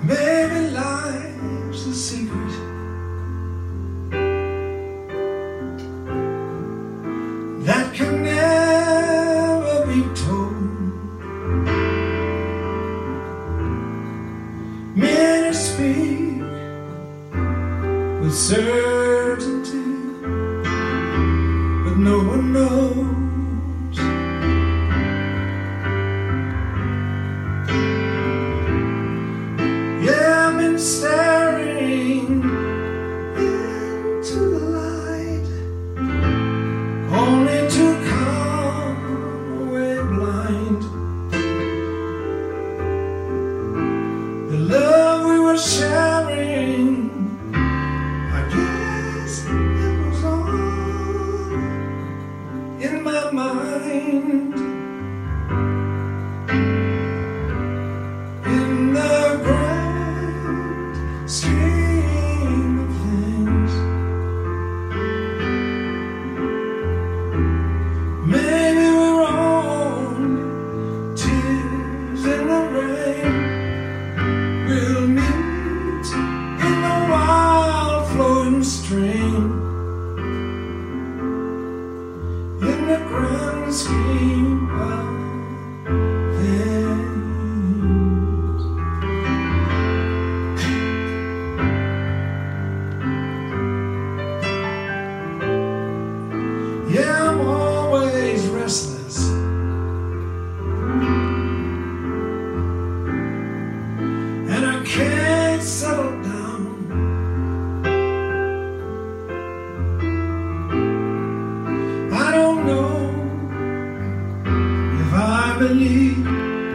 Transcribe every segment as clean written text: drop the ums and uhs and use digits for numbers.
Maybe life's a secret that can never be told. Many speak with certainty, but no one knows. Yeah, I've been staring into the light, only to come away blind. The love we were sharing, I guess it was all in my mind. In the grand scheme of things, maybe we're only tears in the rain. We'll meet in the wild flowing stream. In the grand scheme of things. Yeah, I'm always restless, and I can't settle down. I don't know if I believe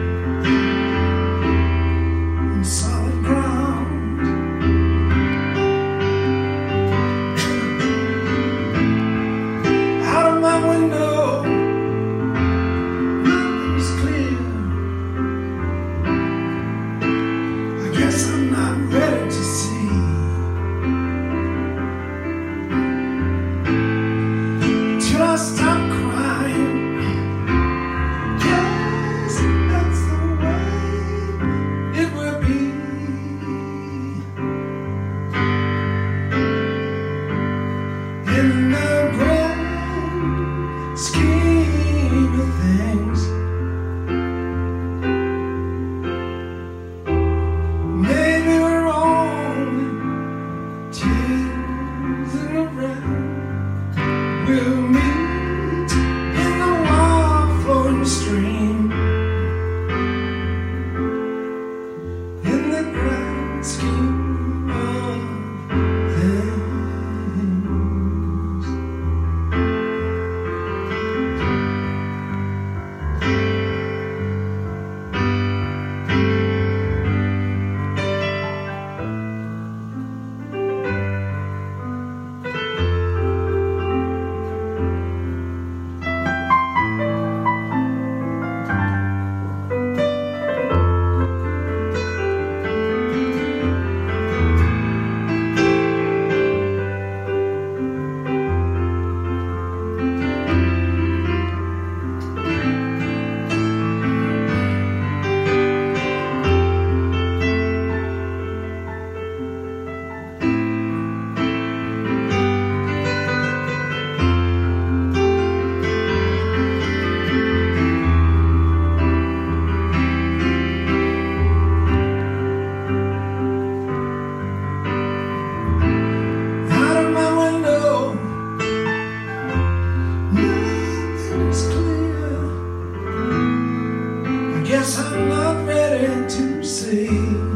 in solid ground. Out of my window, nothing's clear. I guess I'm not ready to see. Till I stop crying. Yes, that's the way it will be. In the grand scheme of things, maybe we're only tears in the rain. We'll meet in the wild flowing stream. In the grand scheme of things. Out of my window, nothing's clear. I guess I'm not ready to see.